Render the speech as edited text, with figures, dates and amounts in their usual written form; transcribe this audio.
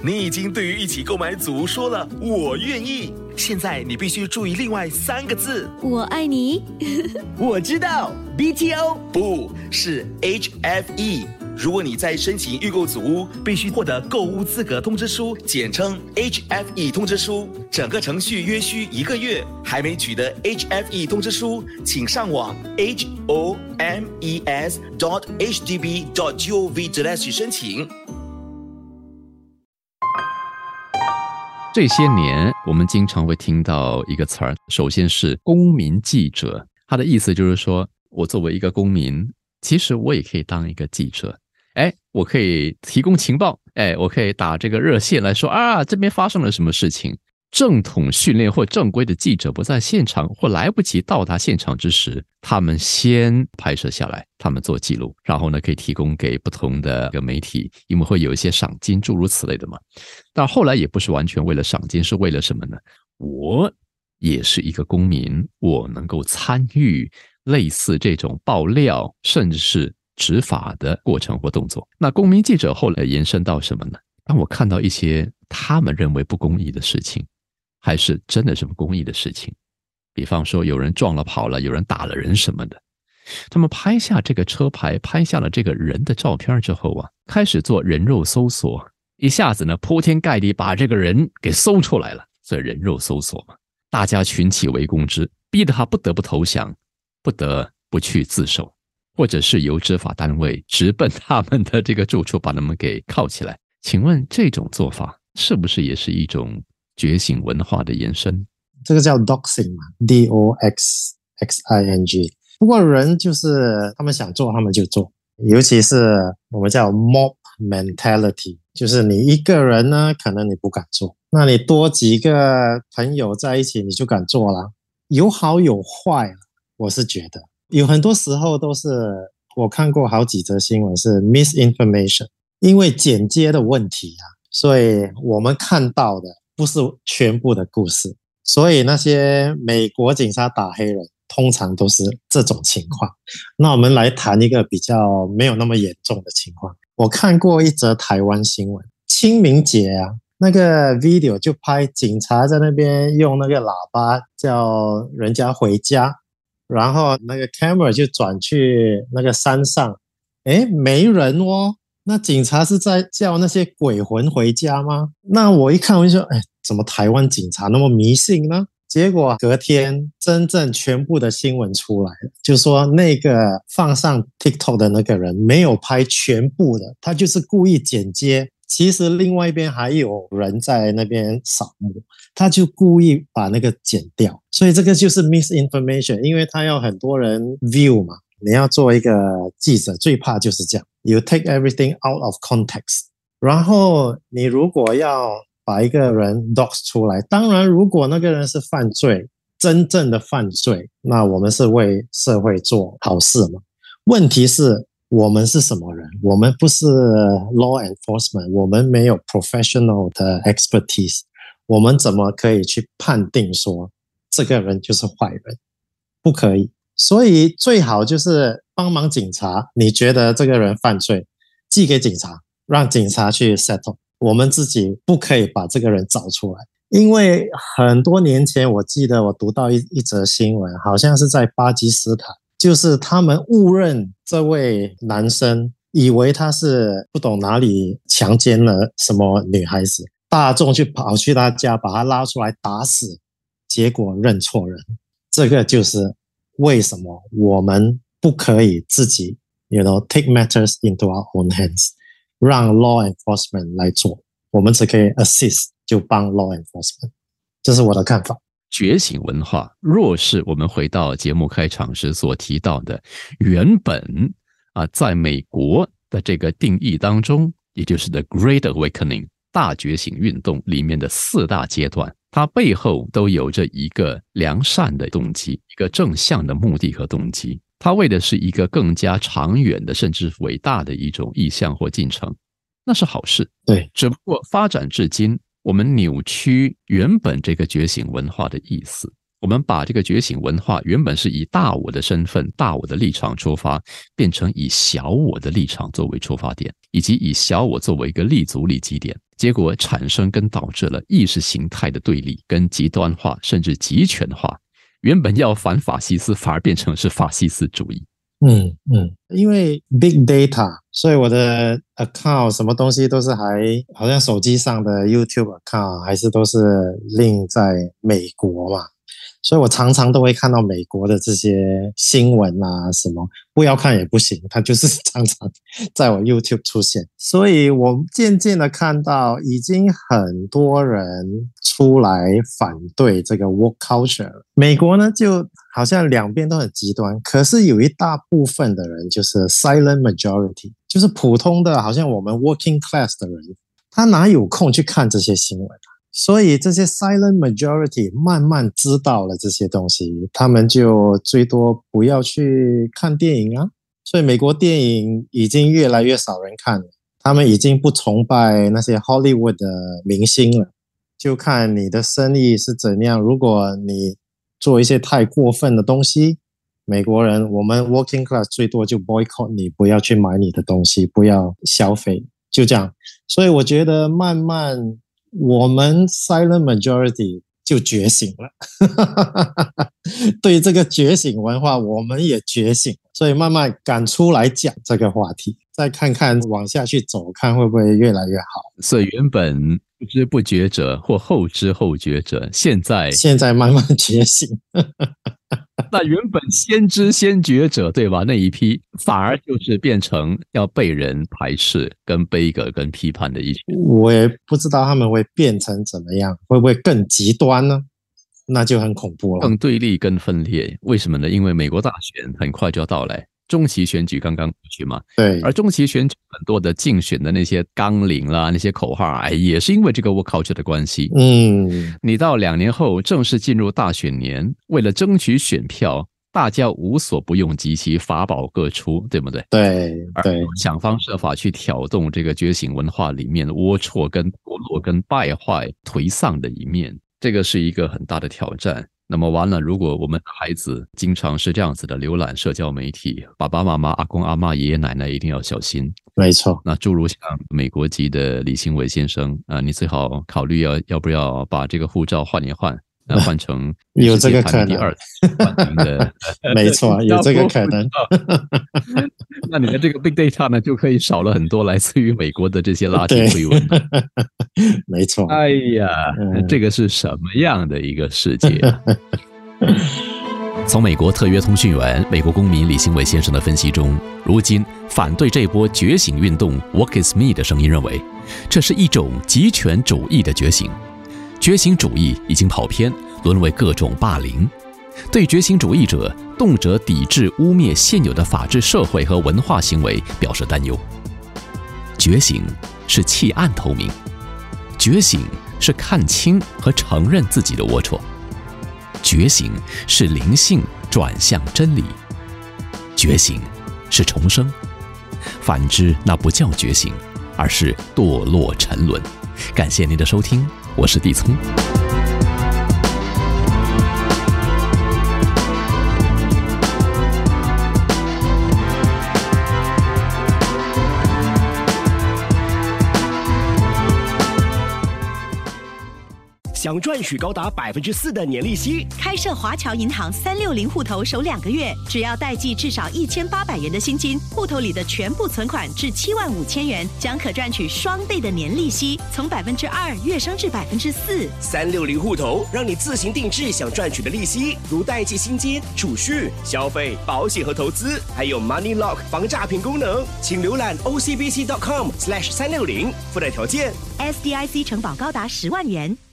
你已经对于一起购买组说了我愿意，现在你必须注意另外3个字。 我爱你。 我知道 BTO 不是 HFE。如果你在申请预购组屋，必须获得购屋资格通知书，简称 HFE 通知书，整个程序约需1个月。还没取得 HFE 通知书，请上网 homes.hdb.gov.hk 申请。 这些年我们经常会听到一个词儿，首先是公民记者，它的意思就是说，我作为一个公民，其实我也可以当一个记者。我可以提供情报，我可以打这个热线来说啊，这边发生了什么事情。正统训练或正规的记者不在现场或来不及到达现场之时，他们先拍摄下来，他们做记录，然后呢可以提供给不同的媒体，因为会有一些赏金诸如此类的嘛。但后来也不是完全为了赏金，是为了什么呢？我也是一个公民，我能够参与类似这种爆料甚至是执法的过程或动作。那公民记者后来延伸到什么呢？当我看到一些他们认为不公义的事情，还是真的是不公义的事情，比方说有人撞了跑了，有人打了人什么的，他们拍下这个车牌，拍下了这个人的照片之后啊，开始做人肉搜索，一下子呢铺天盖地把这个人给搜出来了，所以人肉搜索嘛，大家群起围攻之，逼得他不得不投降，不得不去自首，或者是由执法单位直奔他们的这个住处把他们给铐起来。请问这种做法是不是也是一种觉醒文化的延伸？ 这个叫 doxing 嘛 ，DOXXING。不过人就是他们想做他们就做，尤其是我们叫 mob mentality， 就是你一个人呢可能你不敢做，那你多几个朋友在一起你就敢做了。有好有坏，我是觉得有很多时候都是，我看过好几则新闻是 misinformation， 因为剪接的问题啊，所以我们看到的不是全部的故事，所以那些美国警察打黑人通常都是这种情况。那我们来谈一个比较没有那么严重的情况。我看过一则台湾新闻，清明节啊，那个 video 就拍警察在那边用那个喇叭叫人家回家，然后那个 camera 就转去那个山上，没人哦，那警察是在叫那些鬼魂回家吗？那我一看我就说，怎么台湾警察那么迷信呢？结果隔天真正全部的新闻出来了，就说那个放上 TikTok 的那个人没有拍全部的，他就是故意剪接，其实另外一边还有人在那边扫墓，他就故意把那个剪掉，所以这个就是 misinformation， 因为他要很多人 view 嘛。你要做一个记者最怕就是这样， you take everything out of context。 然后你如果要把一个人 dox 出来，当然如果那个人是犯罪，真正的犯罪，那我们是为社会做好事嘛。问题是我们是什么人？我们不是 law enforcement， 我们没有 professional 的 expertise， 我们怎么可以去判定说这个人就是坏人？不可以。所以最好就是帮忙警察，你觉得这个人犯罪，寄给警察，让警察去 settle， 我们自己不可以把这个人找出来。因为很多年前我记得我读到一则新闻，好像是在巴基斯坦，就是他们误认这位男生，以为他是不懂哪里强奸了什么女孩子，大众去跑去他家把他拉出来打死，结果认错人。这个就是为什么我们不可以自己 take matters into our own hands， 让 law enforcement 来做，我们只可以 assist， 就帮 law enforcement。 这是我的看法。 觉醒文化，若是我们回到节目开场时所提到的原本在美国的这个定义当中，也就是 The Great Awakening 大觉醒运动里面的4大阶段，它背后都有着一个良善的动机，一个正向的目的和动机，它为的是一个更加长远的甚至伟大的一种意向或进程，那是好事。 对， 只不过发展至今，我们扭曲原本这个觉醒文化的意思，我们把这个觉醒文化原本是以大我的身份、大我的立场出发，变成以小我的立场作为出发点，以及以小我作为一个立足立基点。 结果产生跟导致了意识形态的对立跟极端化甚至极权化，原本要反法西斯反而变成是法西斯主义。 因为 big data， 所以我的 account 什么东西都是好像手机上的 YouTube account 还是都是 link 在美国嘛，所以我常常都会看到美国的这些新闻啊什么，不要看也不行，它就是常常在我 YouTube 出现，所以我渐渐的看到已经很多人出来反对这个 work culture。 美国呢就好像两边都很极端，可是有一大部分的人就是 silent majority， 就是普通的好像我们 working class 的人，他哪有空去看这些新闻啊？所以这些 silent majority 慢慢知道了这些东西，他们就最多不要去看电影啊。所以美国电影已经越来越少人看了，他们已经不崇拜那些 Hollywood 的明星了，就看你的生意是怎样。如果你做一些太过分的东西，美国人我们 working class 最多就 boycott 你，不要去买你的东西，不要消费，就这样。所以我觉得慢慢我们 silent majority 就觉醒了对这个觉醒文化我们也觉醒，所以慢慢敢出来讲这个话题，再看看往下去走，看会不会越来越好。 所以原本不知不觉者或后知后觉者，现在慢慢觉醒那原本先知先觉者，对吧？那一批反而就是变成要被人排斥跟悲歌跟批判的一群。 我也不知道他们会变成怎么样，会不会更极端呢？那就很恐怖了， 更对立更分裂。为什么呢？因为美国大选很快就要到来，中期选举刚刚过去嘛， 对， 而中期选举很多的竞选的那些纲领啦，那些口号，也是因为这个 work culture 的关系。你到2年后正式进入大选年，为了争取选票，大家无所不用其极，法宝各出，对不对？ 对， 想方设法去挑动这个觉醒文化里面龌龊跟堕落跟败坏颓丧的一面，这个是一个很大的挑战。那么完了，如果我们的孩子经常是这样子的浏览社交媒体，爸爸妈妈、阿公阿嬷、爷爷奶奶一定要小心。 没错， 那诸如像美国籍的李兴伟先生你最好考虑要不要把这个护照换一换，换成有这个可能第二的没错，有这个可能那你的这个 big data 呢，就可以少了很多来自于美国的这些垃圾推文没错。 哎呀，这个是什么样的一个世界啊从美国特约通讯员、美国公民李兴伟先生的分析中，如今反对这波觉醒运动 Woke is me 的声音认为，这是一种极权主义的觉醒。觉醒主义已经跑偏，沦为各种霸凌。对觉醒主义者动辄抵制污蔑现有的法治社会和文化行为表示担忧。觉醒是弃暗投明，觉醒是看清和承认自己的龌龊，觉醒是灵性转向真理，觉醒是重生。反之，那不叫觉醒，而是堕落沉沦。感谢您的收听，我是地聪。 想赚取高达4%的年利息， 开设华侨银行360户头首2个月，只要代记至少1800元的薪金，户头里的全部存款至75000元，将可赚取双倍的年利息，从2%跃升至4%。 360户头让你自行定制想赚取的利息，如代记薪金、储蓄、消费、保险和投资，还有 Money Lock 防诈骗功能。请浏览 ocbc.com/360，附带条件。 SDIC 承保高达10万元。